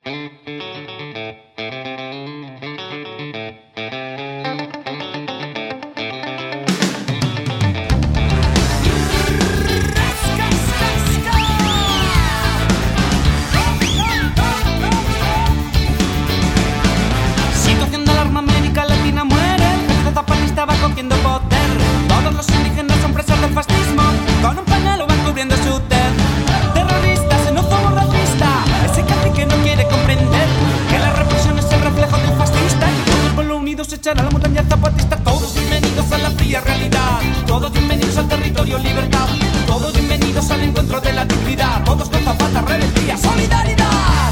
Situación de alarma, América Latina muere. El ejército zapatista va cogiendo poder. Todos los indígenas son presos del fascismo. Con un pañuelo van cubriendo su tez. Terrorista, xenófobo, racista. Ese cacique no quiere comprender que la represión es el reflejo del fascista. Y todo el pueblo unido se echará a la montaña zapatista. Todos bienvenidos a la fría realidad. Todos bienvenidos al territorio libertad. Todos bienvenidos al encuentro de la dignidad. Todos con Zapata, rebeldía, solidaridad.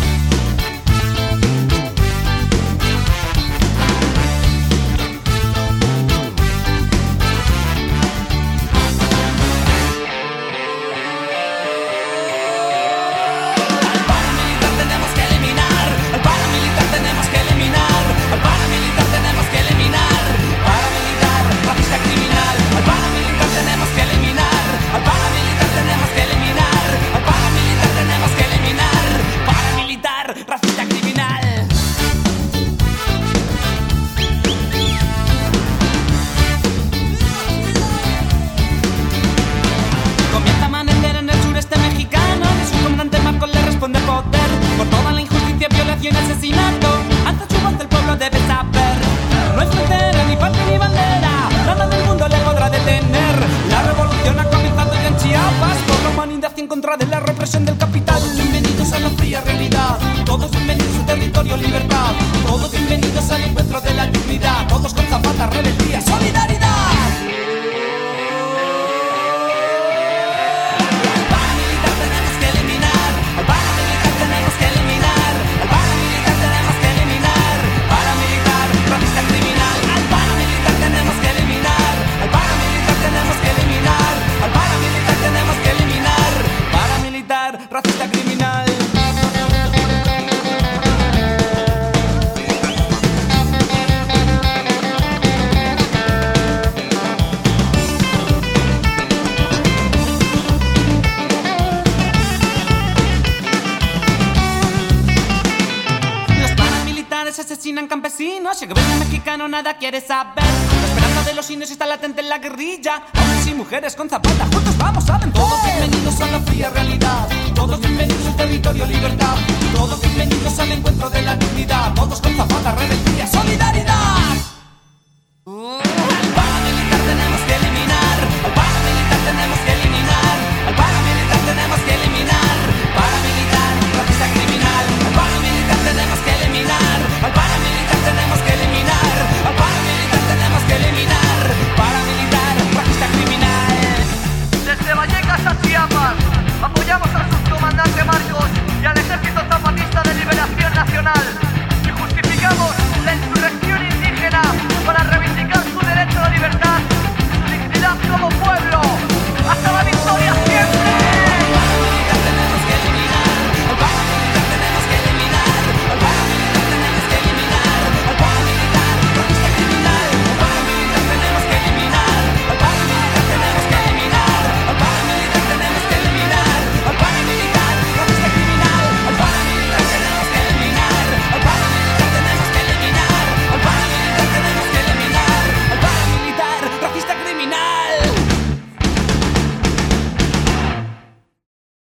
Asesinato, ante su voz el pueblo debe saber. No hay frontera, ni patria, ni bandera. Nada del mundo le podrá detener. La revolución ha comenzado ya en Chiapas. Por la humanidad y en contra de la represión del capital. Todos bienvenidos a la fría realidad. Todos bienvenidos al territorio libertad. Todos bienvenidos al encuentro de la dignidad. Todos con Zapata, rebeldía, solidaridad. Racista criminal. Los paramilitares asesinan campesinos y el gobierno mexicano nada quiere saber. La esperanza de los indios está latente en la guerrilla. Hombres y mujeres con Zapata, juntos vamos a vencer. Todos bienvenidos a la fría realidad. Todos bienvenidos al territorio libertad. Todos bienvenidos al encuentro de la